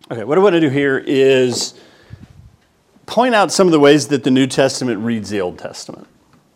Okay, what I want to do here is point out some of the ways that the New Testament reads the Old Testament.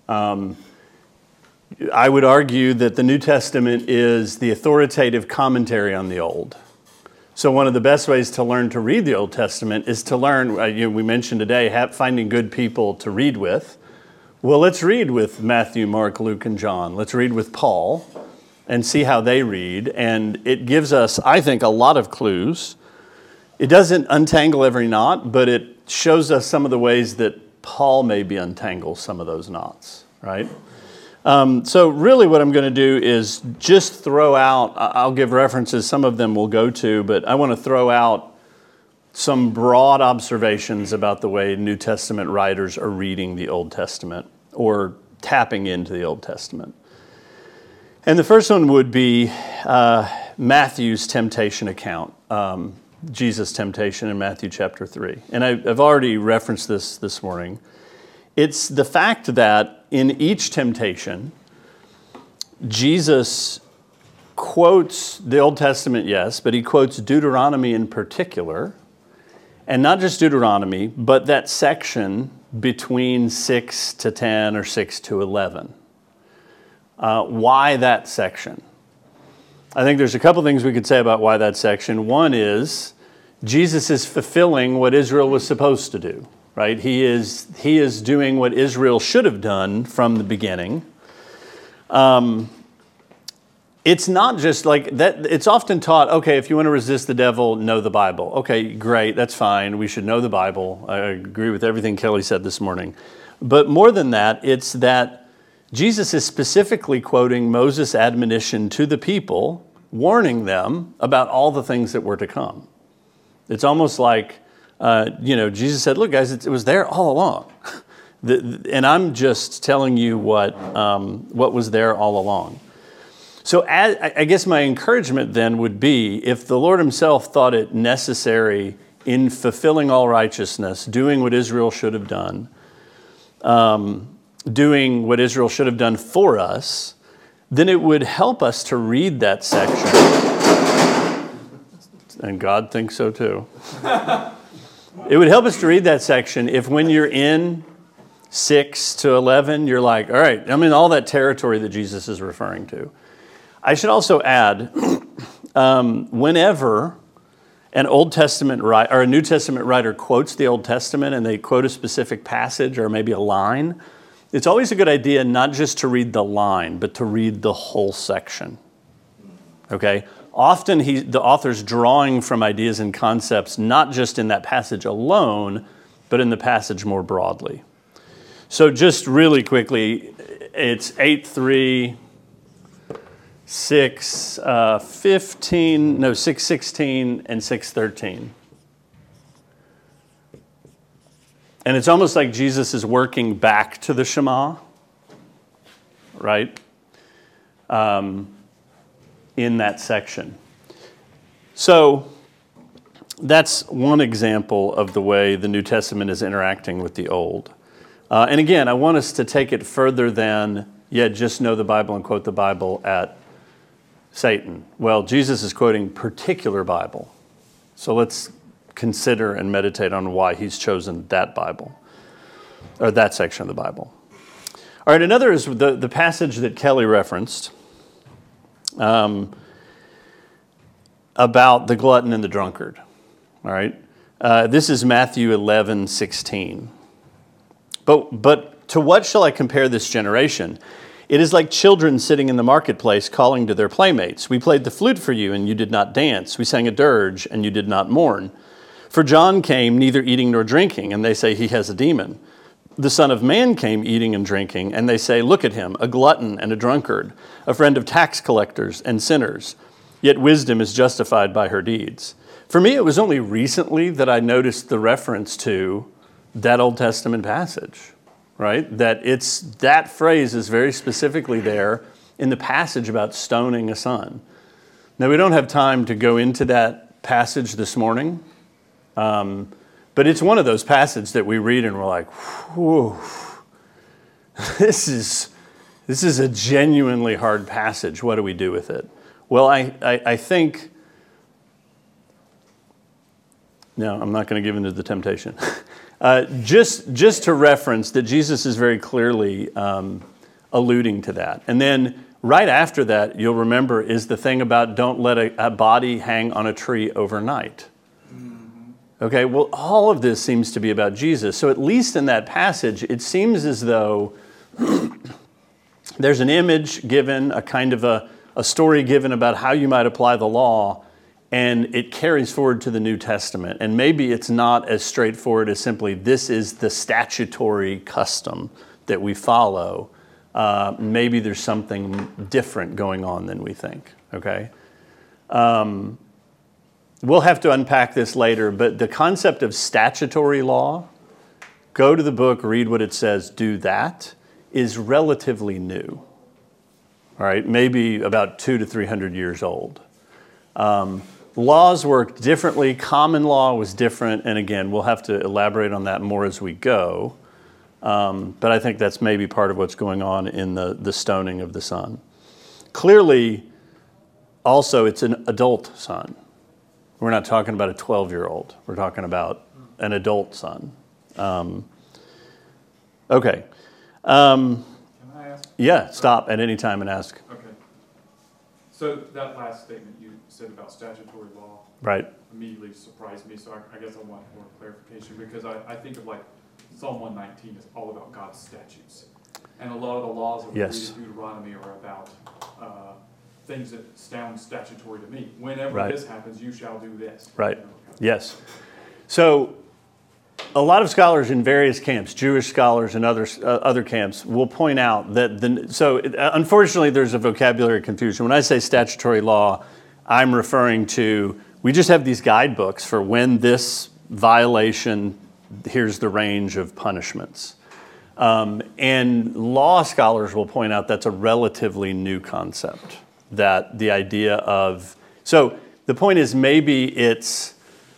I would argue that the New Testament is the authoritative commentary on the Old. So one of the best ways to learn to read the Old Testament is to learn, we mentioned today, finding good people to read with. Well, let's read with Matthew, Mark, Luke, and John. Let's read with Paul and see how they read. And it gives us, I think, a lot of clues. It doesn't untangle every knot, but it shows us some of the ways that Paul maybe untangles some of those knots, right? So really what I'm going to do is just throw out, I'll give references, some of them we'll go to, but I want to throw out some broad observations about the way New Testament writers are reading the Old Testament or tapping into the Old Testament. And the first one would be Matthew's temptation account, Jesus' temptation in Matthew chapter 3. And I've already referenced this morning. It's the fact that in each temptation, Jesus quotes the Old Testament, yes, but he quotes Deuteronomy in particular. And not just Deuteronomy, but that section between 6 to 10 or 6 to 11. Why that section? I think there's a couple things we could say about why that section. One is Jesus is fulfilling what Israel was supposed to do, right? He is doing what Israel should have done from the beginning. It's not just like that. It's often taught, okay, if you want to resist the devil, know the Bible. Okay, great, that's fine. We should know the Bible. I agree with everything Kelly said this morning. But more than that, it's that Jesus is specifically quoting Moses' admonition to the people, warning them about all the things that were to come. It's almost like, Jesus said, look, guys, it was there all along. And I'm just telling you what was there all along. So I guess my encouragement then would be, if the Lord himself thought it necessary in fulfilling all righteousness, doing what Israel should have done, doing what Israel should have done for us, then it would help us to read that section. And God thinks so too. It would help us to read that section if when you're in 6 to 11, you're like, all right, I'm in all that territory that Jesus is referring to. I should also add, whenever an Old Testament writer or a New Testament writer quotes the Old Testament and they quote a specific passage or maybe a line, it's always a good idea not just to read the line, but to read the whole section. Okay? Often the author's drawing from ideas and concepts not just in that passage alone, but in the passage more broadly. So just really quickly, it's 8:3, 6:16, and 6:13. And it's almost like Jesus is working back to the Shema, right? In that section. So that's one example of the way the New Testament is interacting with the Old. And again, I want us to take it further than, just know the Bible and quote the Bible at Satan. Well, Jesus is quoting particular Bible. So let's consider and meditate on why he's chosen that Bible, or that section of the Bible. All right, another is the passage that Kelly referenced about the glutton and the drunkard. All right, this is Matthew 11:16. But to what shall I compare this generation? It is like children sitting in the marketplace calling to their playmates. We played the flute for you, and you did not dance. We sang a dirge, and you did not mourn. For John came neither eating nor drinking, and they say he has a demon. The Son of Man came eating and drinking, and they say, look at him, a glutton and a drunkard, a friend of tax collectors and sinners. Yet wisdom is justified by her deeds. For me, it was only recently that I noticed the reference to that Old Testament passage, right? That phrase is very specifically there in the passage about stoning a son. Now, we don't have time to go into that passage this morning, but it's one of those passages that we read and we're like, whew, this is a genuinely hard passage. What do we do with it? Well, I think No, I'm not going to give in to the temptation. Just to reference that Jesus is very clearly alluding to that. And then right after that, you'll remember, is the thing about don't let a body hang on a tree overnight. Okay, well, all of this seems to be about Jesus. So at least in that passage, it seems as though there's an image given, a kind of a story given about how you might apply the law, and it carries forward to the New Testament. And maybe it's not as straightforward as simply, this is the statutory custom that we follow. Maybe there's something different going on than we think, okay? We'll have to unpack this later, but the concept of statutory law, go to the book, read what it says, do that, is relatively new. All right, maybe about 200 to 300 years old. Laws worked differently. Common law was different. And again, we'll have to elaborate on that more as we go. But I think that's maybe part of what's going on in the stoning of the son. Clearly, also, it's an adult son. We're not talking about a 12-year-old. We're talking about an adult son. Okay. Can I ask? Yeah, stop at any time and ask. Okay. So that last statement you said about statutory law Right. immediately surprised me, so I guess I want more clarification, because I think of like Psalm 119 is all about God's statutes. And a lot of the laws that we read in Deuteronomy are about things that sound statutory to me. Whenever this happens, you shall do this. Right. Yes. So a lot of scholars in various camps, Jewish scholars and other camps, will point out that unfortunately there's a vocabulary confusion. When I say statutory law, I'm referring to, we just have these guidebooks for when this violation, here's the range of punishments. And law scholars will point out that's a relatively new concept. That the idea of, so the point is maybe it's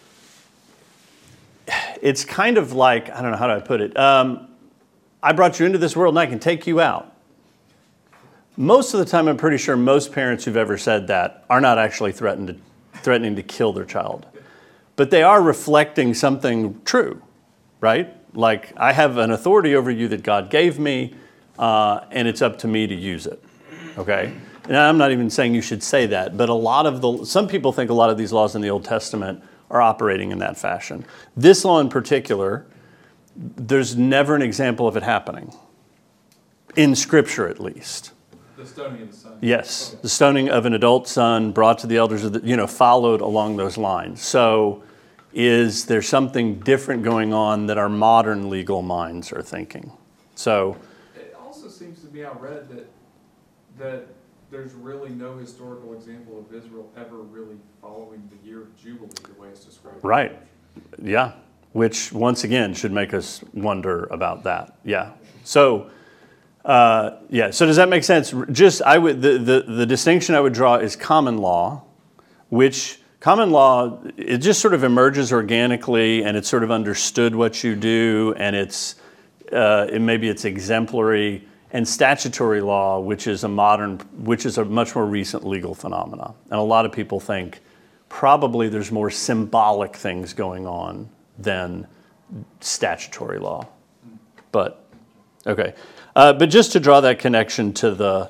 kind of like, I don't know, how do I put it? I brought you into this world and I can take you out. Most of the time, I'm pretty sure most parents who've ever said that are not actually threatening to kill their child. But they are reflecting something true, right? Like, I have an authority over you that God gave me, and it's up to me to use it, okay? And I'm not even saying you should say that, but some people think a lot of these laws in the Old Testament are operating in that fashion. This law in particular, there's never an example of it happening, in Scripture at least. The stoning of the son. Yes, okay. The stoning of an adult son brought to the elders, followed along those lines. So is there something different going on that our modern legal minds are thinking? So it also seems to be outread that there's really no historical example of Israel ever really following the year of Jubilee the way it's described. Right. Yeah. Which, once again, should make us wonder about that. Yeah. So, so does that make sense? The distinction I would draw is common law, which common law, it just sort of emerges organically, and it's sort of understood what you do, and maybe it's exemplary. And statutory law, which is a much more recent legal phenomena. And a lot of people think probably there's more symbolic things going on than statutory law. But, okay. But just to draw that connection to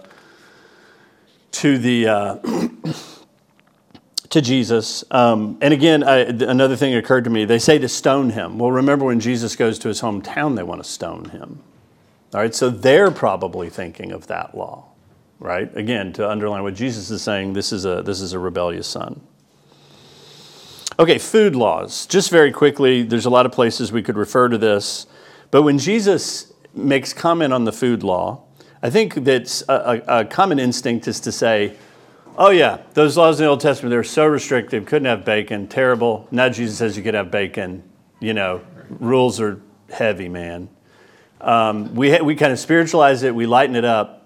Jesus. And again, another thing occurred to me. They say to stone him. Well, remember when Jesus goes to his hometown, they want to stone him. All right, so they're probably thinking of that law, right? Again, to underline what Jesus is saying, this is a rebellious son. Okay, food laws. Just very quickly, there's a lot of places we could refer to this, but when Jesus makes comment on the food law, I think that's a common instinct is to say, oh yeah, those laws in the Old Testament, they're so restrictive, couldn't have bacon, terrible. Now Jesus says you could have bacon. Rules are heavy, man. We kind of spiritualize it, we lighten it up.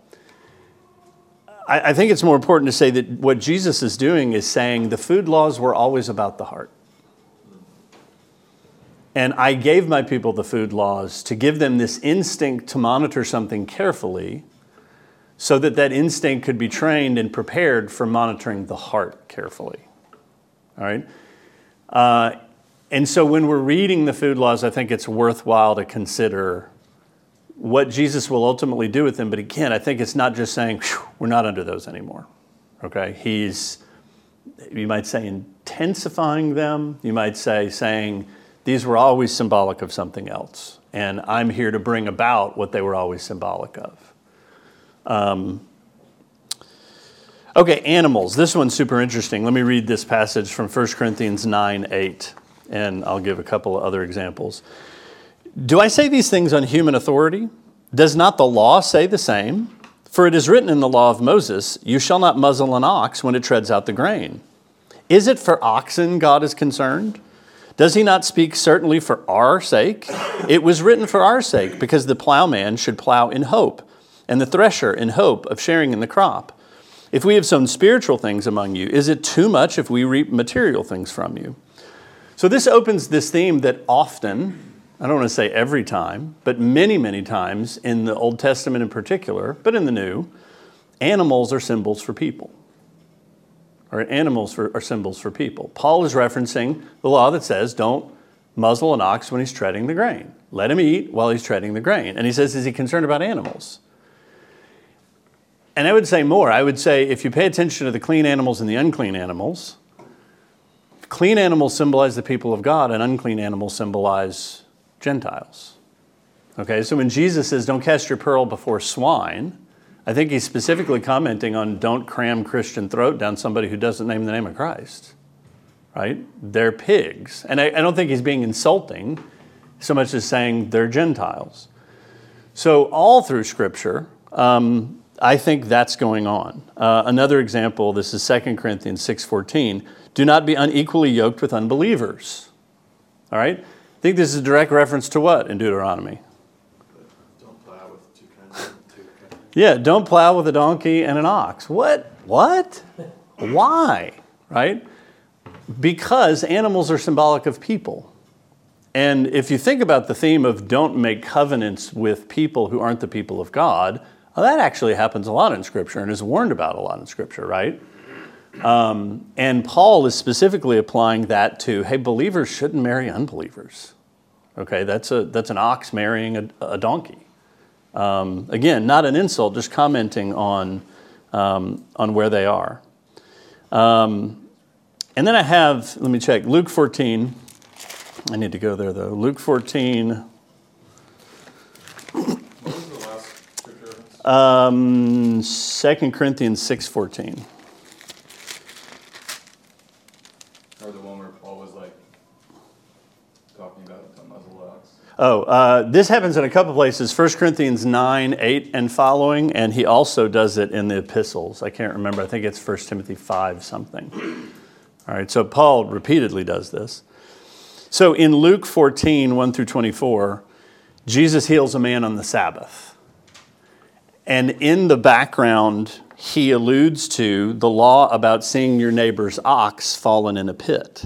I think it's more important to say that what Jesus is doing is saying the food laws were always about the heart. And I gave my people the food laws to give them this instinct to monitor something carefully so that instinct could be trained and prepared for monitoring the heart carefully. All right? And so when we're reading the food laws, I think it's worthwhile to consider what Jesus will ultimately do with them. But again, I think it's not just saying, we're not under those anymore. Okay? He's, you might say, intensifying them. You might say, saying, these were always symbolic of something else. And I'm here to bring about what they were always symbolic of. Okay, animals. This one's super interesting. Let me read this passage from 1 Corinthians 9:8, and I'll give a couple of other examples. Do I say these things on human authority? Does not the law say the same? For it is written in the law of Moses, you shall not muzzle an ox when it treads out the grain. Is it for oxen God is concerned? Does he not speak certainly for our sake? It was written for our sake, because the plowman should plow in hope, and the thresher in hope of sharing in the crop. If we have sown spiritual things among you, is it too much if we reap material things from you? So this opens this theme that often, I don't want to say every time, but many, many times in the Old Testament in particular, but in the New, animals are symbols for people. Or animals are symbols for people. Paul is referencing the law that says don't muzzle an ox when he's treading the grain. Let him eat while he's treading the grain. And he says, is he concerned about animals? And I would say more. I would say if you pay attention to the clean animals and the unclean animals, clean animals symbolize the people of God and unclean animals symbolize Gentiles. Okay, so when Jesus says don't cast your pearl before swine, I think he's specifically commenting on don't cram Christian throat down somebody who doesn't name the name of Christ. Right? They're pigs. And I don't think he's being insulting so much as saying they're Gentiles. So all through Scripture, I think that's going on. Another example, this is 2 Corinthians 6:14. Do not be unequally yoked with unbelievers. All right? I think this is a direct reference to what in Deuteronomy? Don't plow with two kinds. Yeah, don't plow with a donkey and an ox. What? Why? Right? Because animals are symbolic of people. And if you think about the theme of don't make covenants with people who aren't the people of God, well, that actually happens a lot in Scripture and is warned about a lot in Scripture, right? And Paul is specifically applying that to, hey, believers shouldn't marry unbelievers. Okay, that's an ox marrying a donkey. Again, not an insult, just commenting on where they are. And then I have, let me check, Luke 14. I need to go there, though. Luke 14. What was the last scripture? 2 Corinthians 6:14. Or the one where Paul was like talking about the muzzle ox? This happens in a couple places. 1 Corinthians 9:8 and following, and he also does it in the epistles. I can't remember. I think it's 1 Timothy 5 something. All right, so Paul repeatedly does this. So in Luke 14, 1 through 24, Jesus heals a man on the Sabbath. And in the background, he alludes to the law about seeing your neighbor's ox fallen in a pit.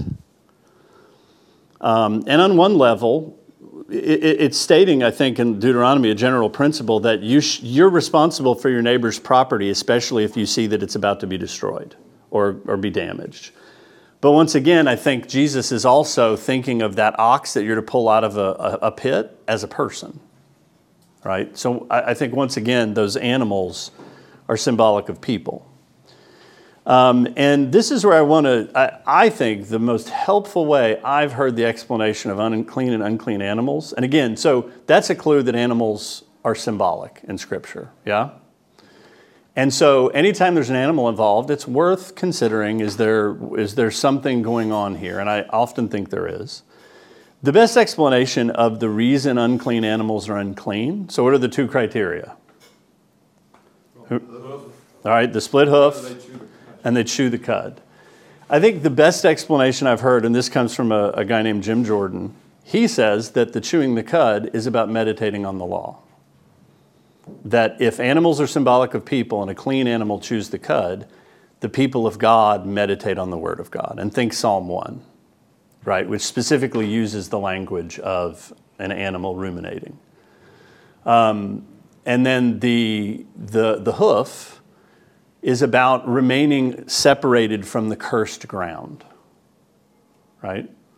And on one level, it's stating, I think, in Deuteronomy, a general principle that you're responsible for your neighbor's property, especially if you see that it's about to be destroyed or be damaged. But once again, I think Jesus is also thinking of that ox that you're to pull out of a pit as a person, right? So I think, once again, those animals are symbolic of people. And this is where I think the most helpful way I've heard the explanation of unclean and unclean animals. And again, so that's a clue that animals are symbolic in Scripture, yeah? And so anytime there's an animal involved, it's worth considering, is there something going on here? And I often think there is. The best explanation of the reason unclean animals are unclean, so what are the two criteria? The hoof. All right, the split hoof, and they chew the cud. I think the best explanation I've heard, and this comes from a guy named Jim Jordan, he says that the chewing the cud is about meditating on the law. That if animals are symbolic of people and a clean animal chews the cud, the people of God meditate on the Word of God. And think Psalm 1, right, which specifically uses the language of an animal ruminating. And then the hoof is about remaining separated from the cursed ground, right?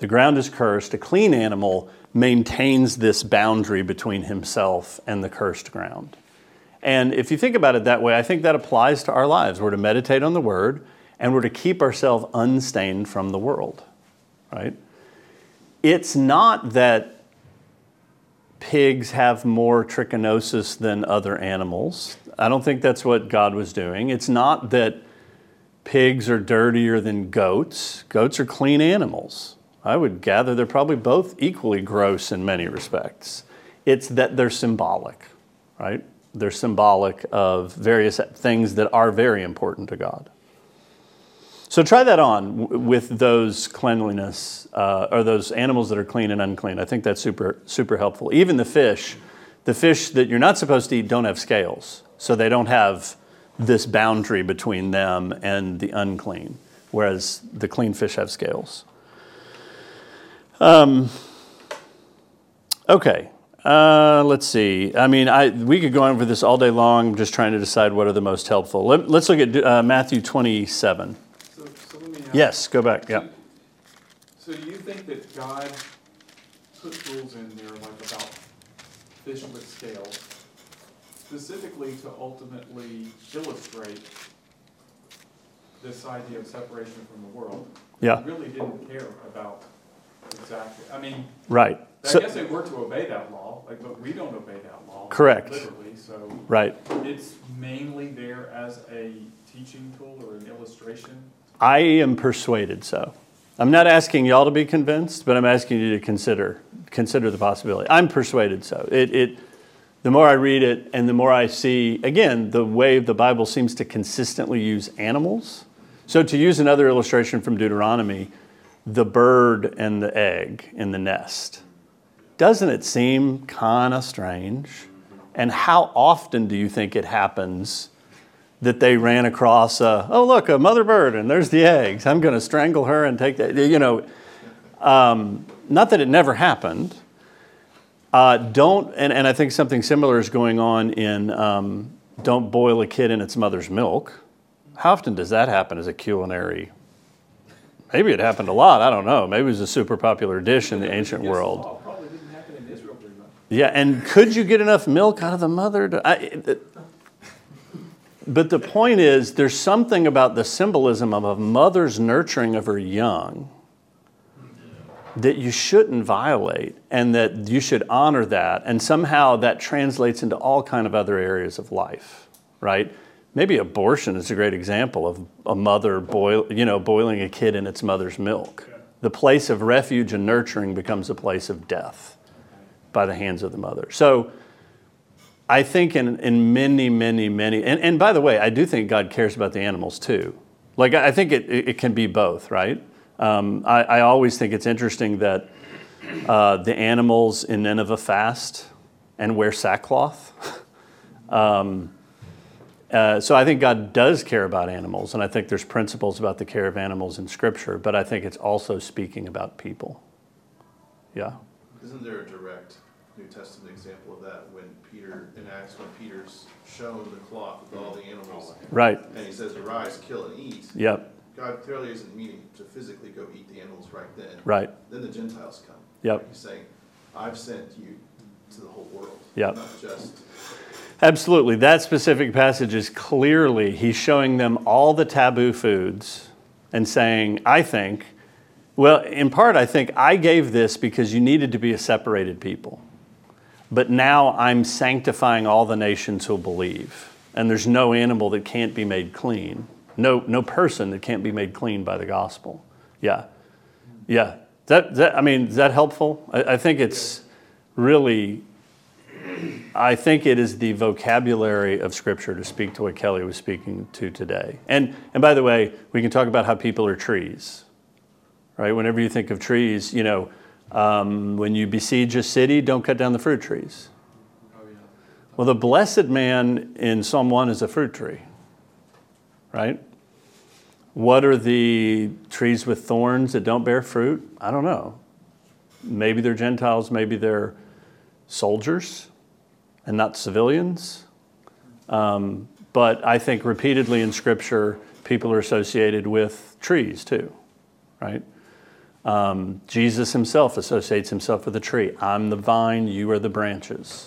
The ground is cursed. A clean animal maintains this boundary between himself and the cursed ground. And if you think about it that way, I think that applies to our lives. We're to meditate on the Word, and we're to keep ourselves unstained from the world, right? It's not that pigs have more trichinosis than other animals. I don't think that's what God was doing. It's not that pigs are dirtier than goats. Goats are clean animals. I would gather they're probably both equally gross in many respects. It's that they're symbolic, right? They're symbolic of various things that are very important to God. So try that on with those cleanliness, or those animals that are clean and unclean. I think that's super, super helpful. Even the fish that you're not supposed to eat don't have scales. So they don't have this boundary between them and the unclean, whereas the clean fish have scales. Okay, let's see. I mean, we could go on with this all day long. I'm just trying to decide what are the most helpful. Let's look at Matthew 27. So let me ask. Yes, go back. Yeah. So do you think that God put rules in there like about fish with scales, specifically to ultimately illustrate this idea of separation from the world? Yeah. He really didn't care about exactly. I mean, Right. I guess they were to obey that law, but we don't obey that law. Correct. Literally, so Right. it's mainly there as a teaching tool or an illustration. I am persuaded so. I'm not asking y'all to be convinced, but I'm asking you to consider the possibility. I'm persuaded so. The more I read it and the more I see, again, the way the Bible seems to consistently use animals. So to use another illustration from Deuteronomy, the bird and the egg in the nest. Doesn't it seem kind of strange? And how often do you think it happens that they ran across a mother bird, and there's the eggs. I'm going to strangle her and take that. Not that it never happened. And I think something similar is going on in don't boil a kid in its mother's milk. How often does that happen as a culinary? Maybe it happened a lot. I don't know. Maybe it was a super popular dish in the ancient world. Probably didn't happen in Israel very much. Yeah, and could you get enough milk out of the mother? But the point is, there's something about the symbolism of a mother's nurturing of her young that you shouldn't violate, and that you should honor that. And somehow that translates into all kind of other areas of life, right? Maybe abortion is a great example of a mother boiling a kid in its mother's milk. The place of refuge and nurturing becomes a place of death by the hands of the mother. So I think in many, and by the way, I do think God cares about the animals too. Like, I think it can be both, right? I always think it's interesting that the animals in Nineveh fast and wear sackcloth. So I think God does care about animals, and I think there's principles about the care of animals in Scripture, but I think it's also speaking about people. Yeah? Isn't there a direct New Testament example of that when Peter's shown the cloth with all the animals? Right. And he says, arise, kill, and eat. Yep. God clearly isn't meaning to physically go eat the animals right then. Right. Then the Gentiles come. Yep. He's saying, I've sent you to the whole world. Yep. Not just... Absolutely. That specific passage is clearly, he's showing them all the taboo foods and saying, I think, I gave this because you needed to be a separated people. But now I'm sanctifying all the nations who'll believe. And there's no animal that can't be made clean. No person that can't be made clean by the gospel. Yeah. Yeah. Is that helpful? I think it's really... I think it is the vocabulary of Scripture to speak to what Kelly was speaking to today. And by the way, we can talk about how people are trees, right? Whenever you think of trees, when you besiege a city, don't cut down the fruit trees. Oh, yeah. Well, the blessed man in Psalm 1 is a fruit tree, right? What are the trees with thorns that don't bear fruit? I don't know. Maybe they're Gentiles, maybe they're soldiers and not civilians. But I think repeatedly in Scripture, people are associated with trees too, right? Jesus himself associates himself with a tree. I'm the vine, you are the branches.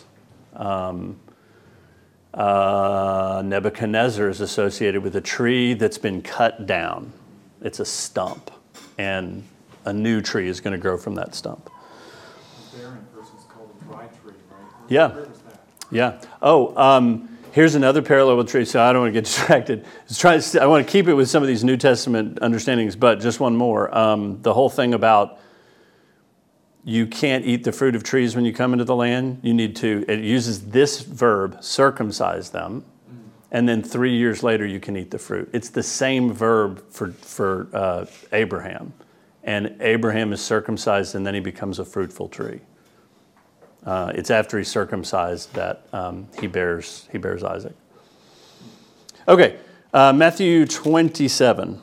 Nebuchadnezzar is associated with a tree that's been cut down. It's a stump, and a new tree is going to grow from that stump. The barren person is called a dry tree, right? Yeah. Where was that? Yeah. Oh, here's another parallel with tree, so I don't want to get distracted. I want to keep it with some of these New Testament understandings, but just one more. The whole thing about you can't eat the fruit of trees when you come into the land. It uses this verb, circumcise them, and then 3 years later you can eat the fruit. It's the same verb for Abraham. And Abraham is circumcised and then he becomes a fruitful tree. It's after he's circumcised that he bears Isaac. Okay, Matthew 27.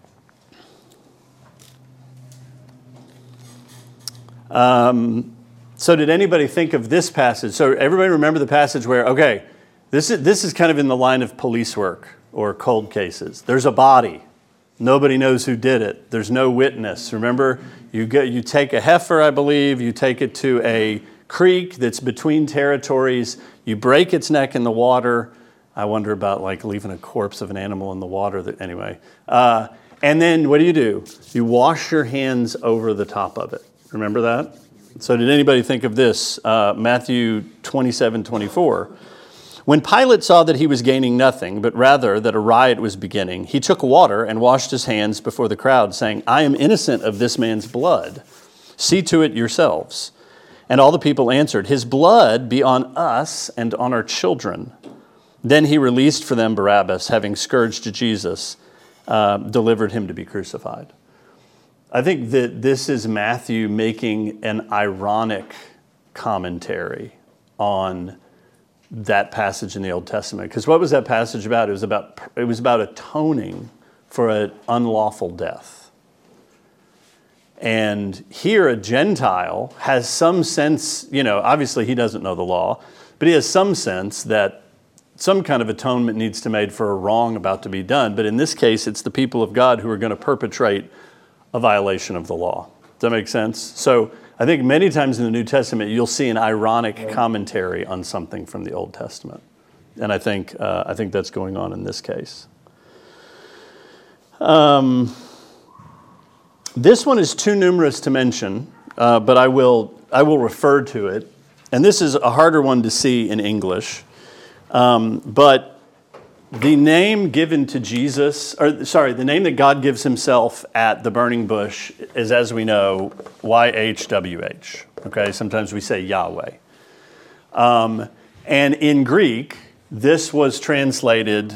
So did anybody think of this passage? So everybody remember the passage where, okay, this is kind of in the line of police work or cold cases. There's a body. Nobody knows who did it. There's no witness. Remember, you take a heifer, I believe, you take it to a creek that's between territories, you break its neck in the water. I wonder about like leaving a corpse of an animal in the water. Anyway. And then what do? You wash your hands over the top of it. Remember that? So did anybody think of this? Matthew 27:24. When Pilate saw that he was gaining nothing, but rather that a riot was beginning, he took water and washed his hands before the crowd, saying, I am innocent of this man's blood. See to it yourselves. And all the people answered, his blood be on us and on our children. Then he released for them Barabbas, having scourged Jesus, delivered him to be crucified. I think that this is Matthew making an ironic commentary on that passage in the Old Testament. Because what was that passage about? It was about atoning for an unlawful death. And here a Gentile has some sense, obviously he doesn't know the law, but he has some sense that some kind of atonement needs to be made for a wrong about to be done. But in this case, it's the people of God who are going to perpetrate a violation of the law. Does that make sense? So I think many times in the New Testament, you'll see an ironic commentary on something from the Old Testament. And I think that's going on in this case. This one is too numerous to mention, but I will refer to it. And this is a harder one to see in English. But the name given to Jesus, the name that God gives himself at the burning bush is, as we know, YHWH. Okay, sometimes we say Yahweh. And in Greek, this was translated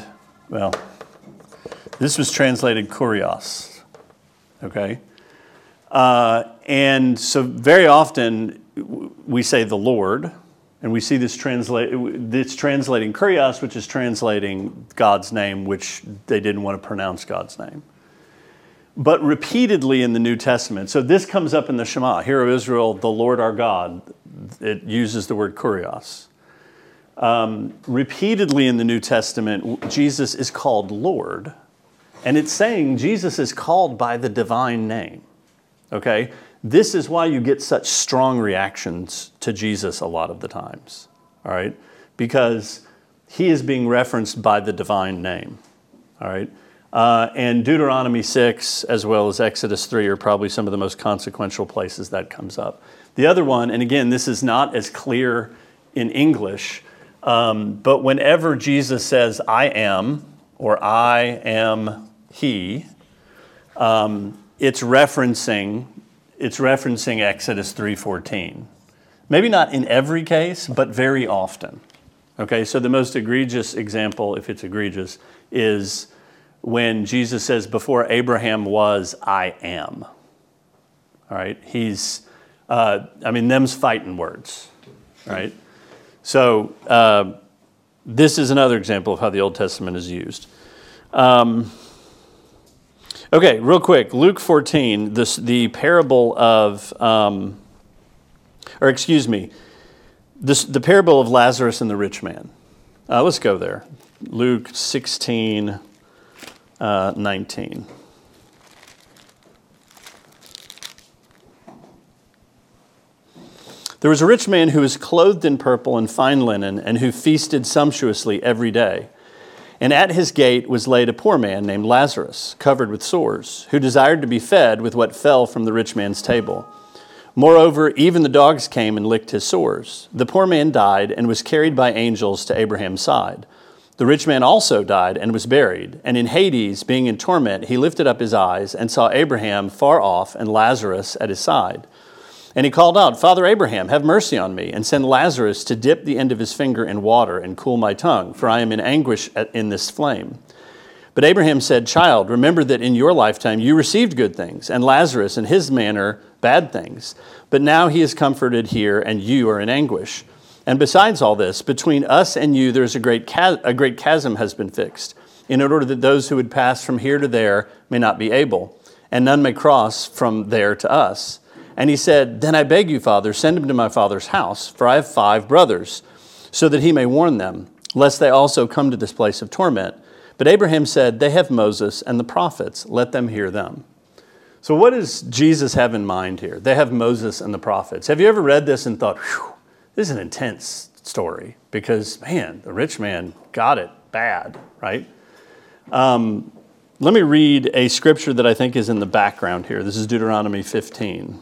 Kurios. Okay? And so very often we say the Lord, and we see this translating Kurios, which is translating God's name, which they didn't want to pronounce God's name. But repeatedly in the New Testament, so this comes up in the Shema, Hear, O Israel, the Lord our God. It uses the word Kurios. Repeatedly in the New Testament, Jesus is called Lord, and it's saying Jesus is called by the divine name. Okay? This is why you get such strong reactions to Jesus a lot of the times, all right? Because he is being referenced by the divine name, all right? And Deuteronomy 6 as well as Exodus 3 are probably some of the most consequential places that comes up. The other one, and again, this is not as clear in English, but whenever Jesus says, I am, or I am he, it's referencing Exodus 3:14. Maybe not in every case, but very often. Okay, so the most egregious example, if it's egregious, is when Jesus says, before Abraham was, I am. All right, them's fighting words, right? So this is another example of how the Old Testament is used. Okay, real quick, Luke 14, the parable of, the parable of Lazarus and the rich man. Let's go there. Luke 16, 19. There was a rich man who was clothed in purple and fine linen, and who feasted sumptuously every day. And at his gate was laid a poor man named Lazarus, covered with sores, who desired to be fed with what fell from the rich man's table. Moreover, even the dogs came and licked his sores. The poor man died and was carried by angels to Abraham's side. The rich man also died and was buried. And in Hades, being in torment, he lifted up his eyes and saw Abraham far off and Lazarus at his side. And he called out, Father Abraham, have mercy on me, and send Lazarus to dip the end of his finger in water and cool my tongue, for I am in anguish in this flame. But Abraham said, Child, remember that in your lifetime you received good things, and Lazarus in his manner bad things. But now he is comforted here, and you are in anguish. And besides all this, between us and you there is a great chasm has been fixed, in order that those who would pass from here to there may not be able, and none may cross from there to us. And he said, Then I beg you, Father, send him to my father's house, for I have 5 brothers, so that he may warn them, lest they also come to this place of torment. But Abraham said, They have Moses and the prophets, let them hear them. So what does Jesus have in mind here? They have Moses and the prophets. Have you ever read this and thought, whew, this is an intense story? Because, man, the rich man got it bad, right? Let me read a scripture that I think is in the background here. This is Deuteronomy 15.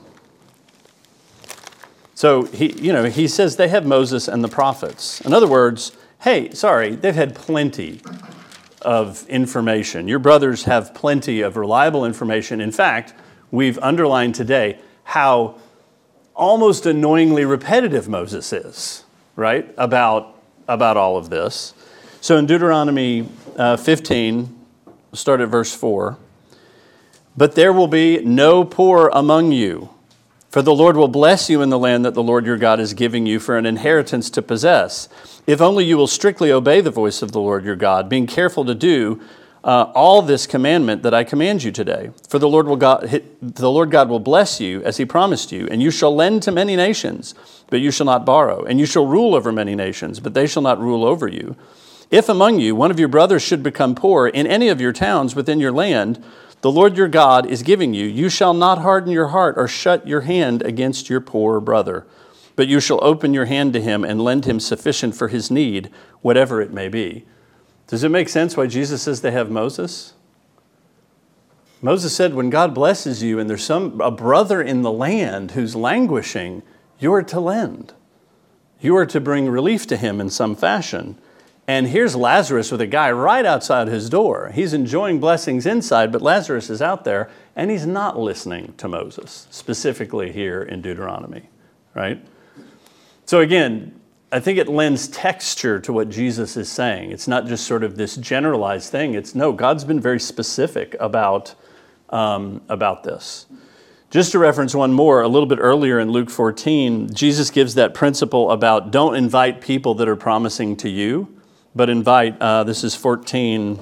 So he says they have Moses and the prophets. In other words, they've had plenty of information. Your brothers have plenty of reliable information. In fact, we've underlined today how almost annoyingly repetitive Moses is, right, about all of this. So in Deuteronomy 15, we'll start at verse 4. But there will be no poor among you, for the Lord will bless you in the land that the Lord your God is giving you for an inheritance to possess, if only you will strictly obey the voice of the Lord your God, being careful to do all this commandment that I command you today. For the Lord God will bless you as he promised you, and you shall lend to many nations, but you shall not borrow, and you shall rule over many nations, but they shall not rule over you. If among you one of your brothers should become poor in any of your towns within your land, the Lord your God is giving you, you shall not harden your heart or shut your hand against your poor brother, but you shall open your hand to him and lend him sufficient for his need, whatever it may be. Does it make sense why Jesus says they have Moses? Moses said, when God blesses you and there's a brother in the land who's languishing, you are to lend. You are to bring relief to him in some fashion. And here's Lazarus with a guy right outside his door. He's enjoying blessings inside, but Lazarus is out there, and he's not listening to Moses, specifically here in Deuteronomy, right? So again, I think it lends texture to what Jesus is saying. It's not just sort of this generalized thing. God's been very specific about this. Just to reference one more, a little bit earlier in Luke 14, Jesus gives that principle about don't invite people that are promising to you, but invite, this is 14,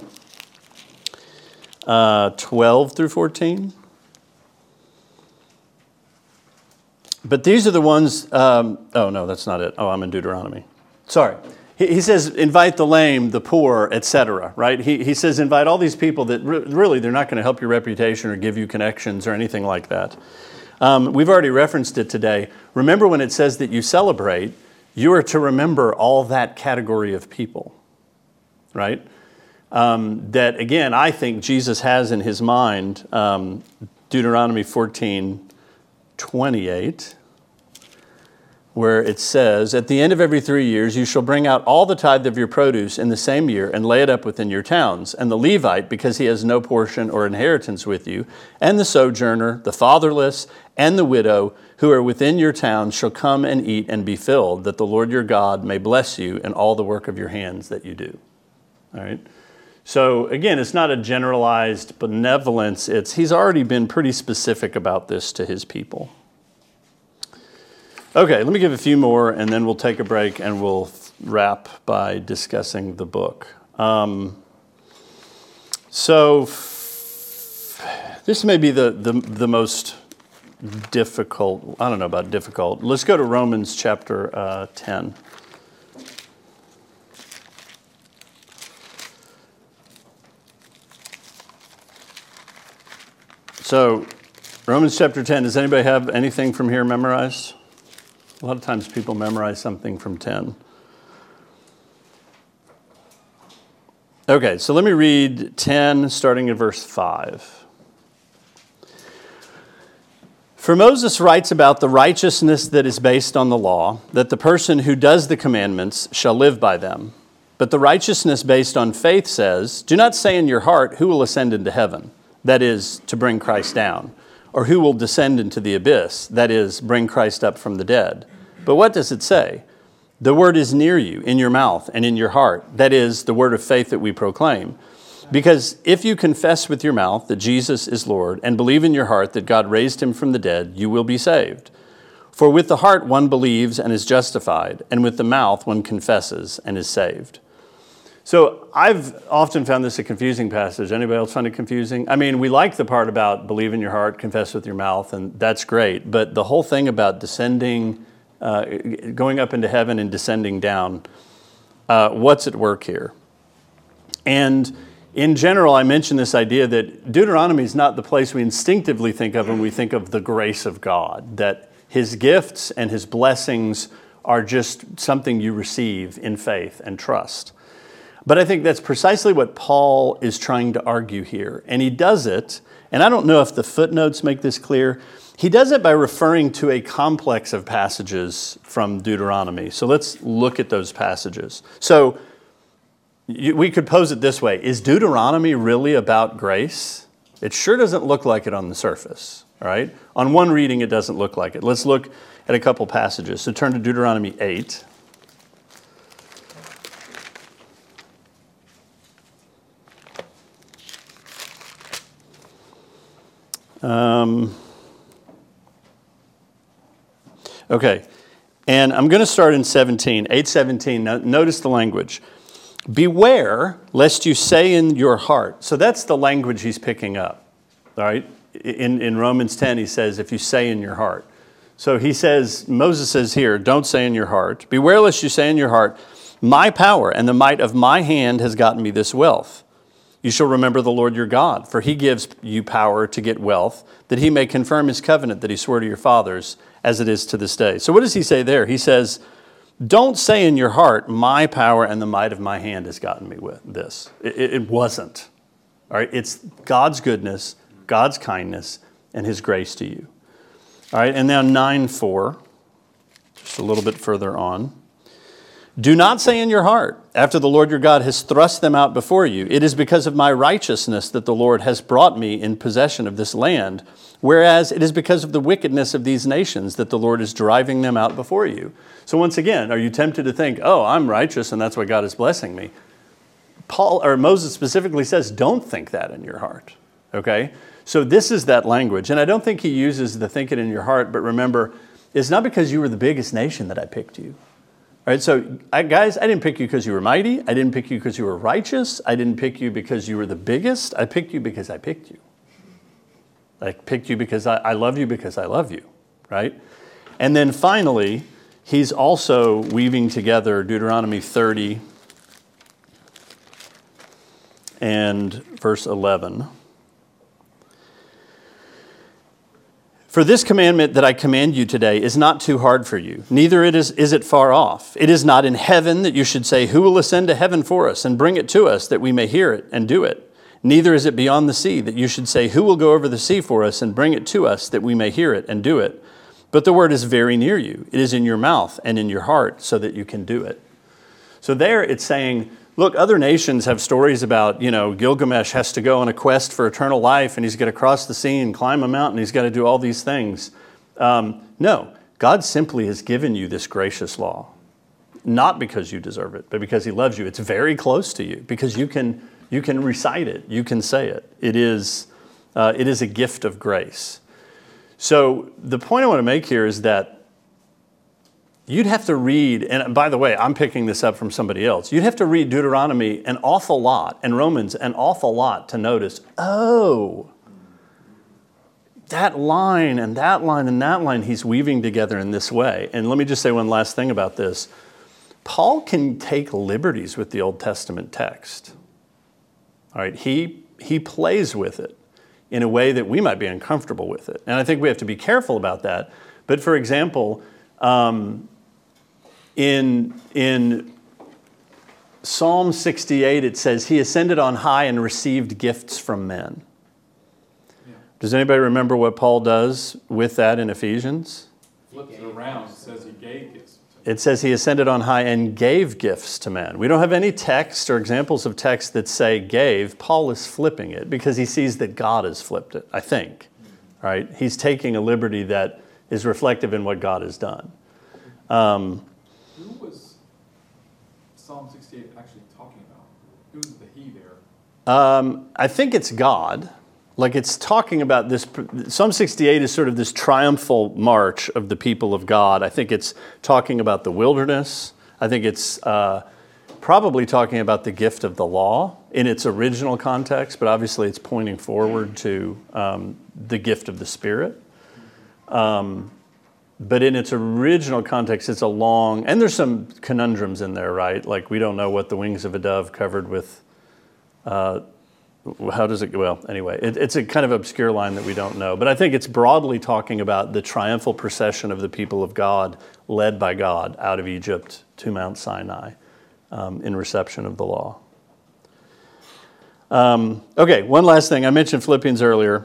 12 through 14. But these are the ones, no, that's not it. Oh, I'm in Deuteronomy. Sorry. He says, invite the lame, the poor, etc., right? He says, invite all these people that really they're not going to help your reputation or give you connections or anything like that. We've already referenced it today. Remember when it says that you celebrate, you are to remember all that category of people, right? That, again, I think Jesus has in his mind Deuteronomy 14:28, where it says, at the end of every 3 years, you shall bring out all the tithe of your produce in the same year and lay it up within your towns. And the Levite, because he has no portion or inheritance with you, and the sojourner, the fatherless, and the widow who are within your towns shall come and eat and be filled, that the Lord your God may bless you in all the work of your hands that you do. All right. So again, it's not a generalized benevolence. He's already been pretty specific about this to his people. Okay, let me give a few more, and then we'll take a break, and we'll wrap by discussing the book. This may be the most difficult. I don't know about difficult. Let's go to Romans chapter 10. So, Romans chapter 10, does anybody have anything from here memorized? A lot of times people memorize something from 10. Okay, so let me read 10, starting at verse 5. For Moses writes about the righteousness that is based on the law, that the person who does the commandments shall live by them. But the righteousness based on faith says, do not say in your heart, who will ascend into heaven? That is, to bring Christ down. Or who will descend into the abyss? That is, bring Christ up from the dead. But what does it say? The word is near you, in your mouth and in your heart. That is, the word of faith that we proclaim. Because if you confess with your mouth that Jesus is Lord and believe in your heart that God raised him from the dead, you will be saved. For with the heart one believes and is justified, and with the mouth one confesses and is saved. So I've often found this a confusing passage. Anybody else find it confusing? I mean, we like the part about believe in your heart, confess with your mouth, and that's great. But the whole thing about descending, going up into heaven and descending down, what's at work here? And in general, I mentioned this idea that Deuteronomy is not the place we instinctively think of when we think of the grace of God, that his gifts and his blessings are just something you receive in faith and trust. But I think that's precisely what Paul is trying to argue here. And he does it, and I don't know if the footnotes make this clear, he does it by referring to a complex of passages from Deuteronomy. So let's look at those passages. So we could pose it this way. Is Deuteronomy really about grace? It sure doesn't look like it on the surface, all right? On one reading, it doesn't look like it. Let's look at a couple passages. So turn to Deuteronomy 8. Okay, and I'm going to start in 8:17. Now, notice the language. Beware lest you say in your heart. So that's the language he's picking up, all right? In Romans 10, he says, if you say in your heart. So he says, Moses says here, don't say in your heart. Beware lest you say in your heart, my power and the might of my hand has gotten me this wealth. You shall remember the Lord your God, for he gives you power to get wealth, that he may confirm his covenant that he swore to your fathers, as it is to this day. So what does he say there? He says, don't say in your heart, my power and the might of my hand has gotten me with this. It wasn't. All right, it's God's goodness, God's kindness, and his grace to you. All right, and now 9:4, just a little bit further on. Do not say in your heart, after the Lord your God has thrust them out before you, it is because of my righteousness that the Lord has brought me in possession of this land, whereas it is because of the wickedness of these nations that the Lord is driving them out before you. So once again, are you tempted to think, oh, I'm righteous and that's why God is blessing me? Moses specifically says, don't think that in your heart, okay? So this is that language, and I don't think he uses the think it in your heart, but remember, it's not because you were the biggest nation that I picked you. All right, so guys, I didn't pick you because you were mighty. I didn't pick you because you were righteous. I didn't pick you because you were the biggest. I picked you because I picked you. I picked you because I love you because I love you, right? And then finally, he's also weaving together Deuteronomy 30 and verse 11. For this commandment that I command you today is not too hard for you, neither is it far off. It is not in heaven that you should say, who will ascend to heaven for us and bring it to us that we may hear it and do it? Neither is it beyond the sea that you should say, who will go over the sea for us and bring it to us that we may hear it and do it? But the word is very near you. It is in your mouth and in your heart so that you can do it. So there it's saying, look, other nations have stories about, Gilgamesh has to go on a quest for eternal life and he's got to cross the sea and climb a mountain. He's got to do all these things. No, God simply has given you this gracious law, not because you deserve it, but because he loves you. It's very close to you because you can recite it. You can say it. It is a gift of grace. So the point I want to make here is that you'd have to read, and by the way, I'm picking this up from somebody else. You'd have to read Deuteronomy an awful lot and Romans an awful lot to notice, oh, that line and that line and that line he's weaving together in this way. And let me just say one last thing about this. Paul can take liberties with the Old Testament text. All right, he plays with it in a way that we might be uncomfortable with it. And I think we have to be careful about that. But for example, In Psalm 68, it says, He ascended on high and received gifts from men. Yeah. Does anybody remember what Paul does with that in Ephesians? Flips it around, it says he gave gifts. It says he ascended on high and gave gifts to men. We don't have any text or examples of text that say gave. Paul is flipping it because he sees that God has flipped it, I think. Right? He's taking a liberty that is reflective in what God has done. Who was Psalm 68 actually talking about? Who's the he there? I think it's God. Like it's talking about this. Psalm 68 is sort of this triumphal march of the people of God. I think it's talking about the wilderness. I think it's probably talking about the gift of the law in its original context, but obviously it's pointing forward to the gift of the Spirit. But in its original context, it's a long, and there's some conundrums in there, right? Like we don't know what the wings of a dove covered with, how does it, well, anyway, it's a kind of obscure line that we don't know. But I think it's broadly talking about the triumphal procession of the people of God, led by God out of Egypt to Mount Sinai in reception of the law. Okay, one last thing. I mentioned Philippians earlier.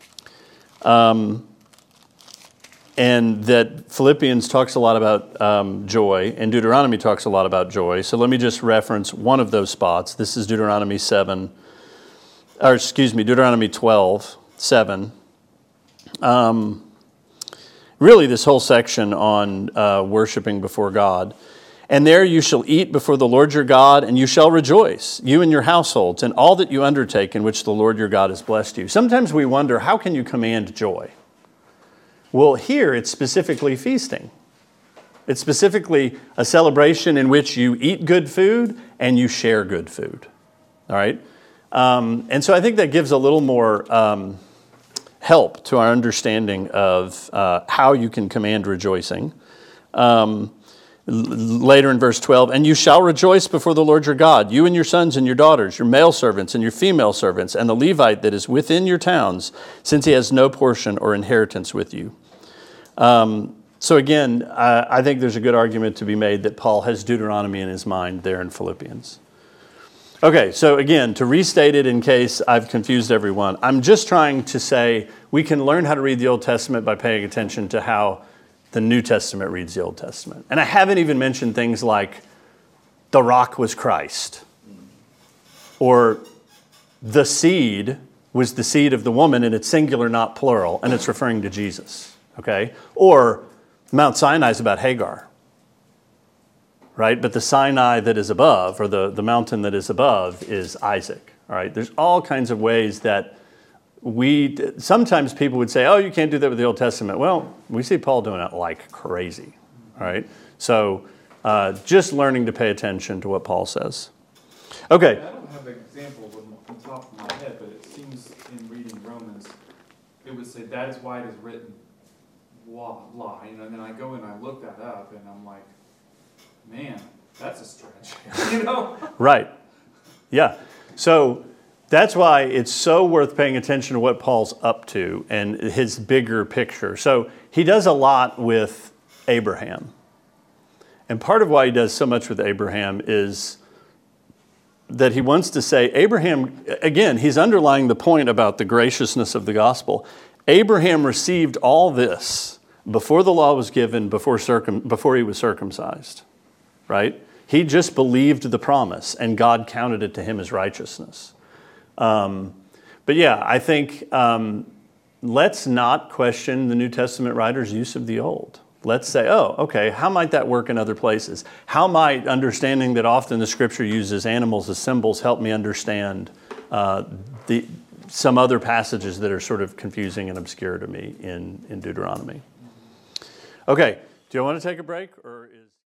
And that Philippians talks a lot about joy, and Deuteronomy talks a lot about joy. So let me just reference one of those spots. This is Deuteronomy 12, 7. Really this whole section on worshiping before God. And there you shall eat before the Lord your God, and you shall rejoice, you and your households, and all that you undertake in which the Lord your God has blessed you. Sometimes we wonder, how can you command joy? Well, here it's specifically feasting. It's specifically a celebration in which you eat good food and you share good food. All right? And so I think that gives a little more help to our understanding of how you can command rejoicing. Later in verse 12, and you shall rejoice before the Lord your God, you and your sons and your daughters, your male servants and your female servants, and the Levite that is within your towns, since he has no portion or inheritance with you. So again, I think there's a good argument to be made that Paul has Deuteronomy in his mind there in Philippians. Okay, so again, to restate it in case I've confused everyone, I'm just trying to say we can learn how to read the Old Testament by paying attention to how the New Testament reads the Old Testament. And I haven't even mentioned things like the rock was Christ, or the seed was the seed of the woman, and it's singular, not plural, and it's referring to Jesus. Okay? Or Mount Sinai is about Hagar, right? But the Sinai that is above, or the mountain that is above, is Isaac. All right? There's all kinds of ways that sometimes people would say, oh, you can't do that with the Old Testament. Well, we see Paul doing it like crazy. All right? So just learning to pay attention to what Paul says. Okay. I don't have an example on top of my head, but it seems in reading Romans, it would say that is why it is written, lie. And then I go and I look that up, and I'm like, man, that's a stretch. You know? Right. Yeah. So that's why it's so worth paying attention to what Paul's up to and his bigger picture. So he does a lot with Abraham. And part of why he does so much with Abraham is that he wants to say, Abraham, again, he's underlying the point about the graciousness of the gospel. Abraham received all this before the law was given, before he was circumcised, right? He just believed the promise, and God counted it to him as righteousness. But yeah, I think let's not question the New Testament writer's use of the Old. Let's say, oh, okay, how might that work in other places? How might understanding that often the Scripture uses animals as symbols help me understand some other passages that are sort of confusing and obscure to me in Deuteronomy? Okay, do you want to take a break, or is...